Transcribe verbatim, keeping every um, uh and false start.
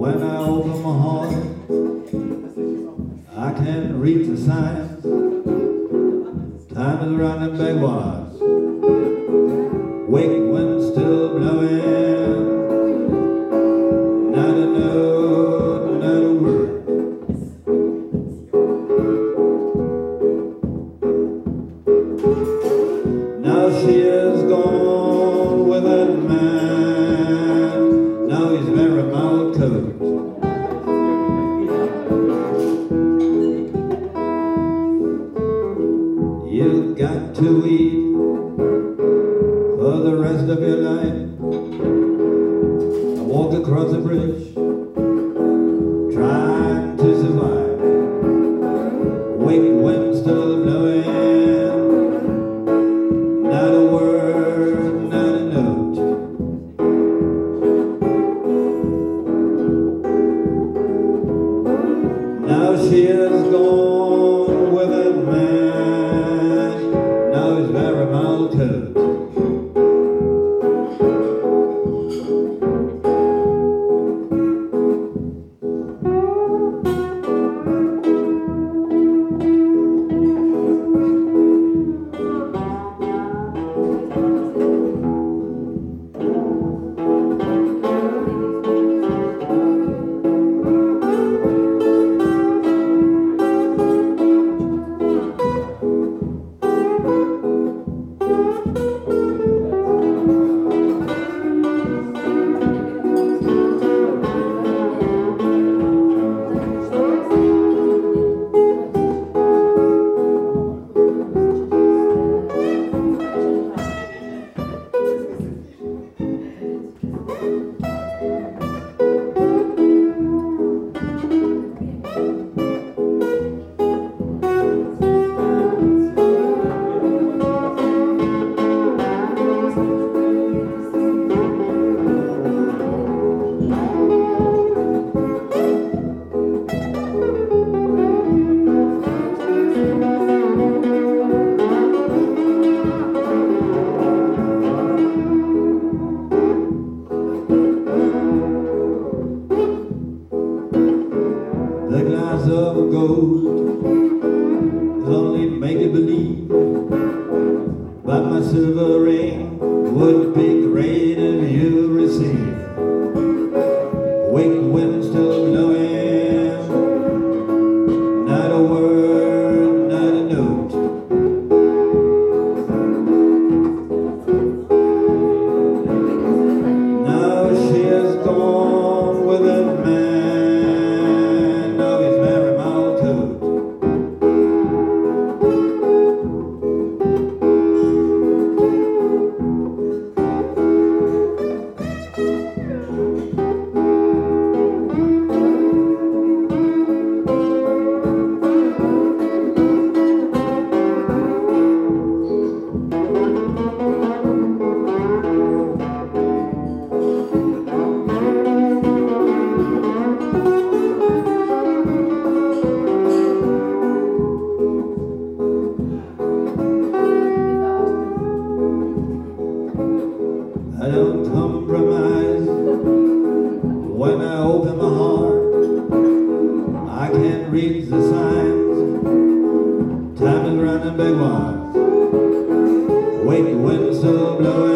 When I open my heart, I can read the signs. Time is running backwards. Wake wind still blowing. Not a note, not a word. Now she is gone with that man. Now he's very mild coat. You've got to eat for the rest of your life. I walk across the bridge, trying to survive. Wake wind still blowing. Not a word, not a note. Now she is gone with that man. Now he's very mild coat. The glass of gold is only make-believe, but my silver ring would be great if you receive. Wake wind still blowing, not a word, not a note. Now she is gone with that man. I don't compromise when I open my heart. I can't read the signs. Time is running backwards. Wake wind still blowing.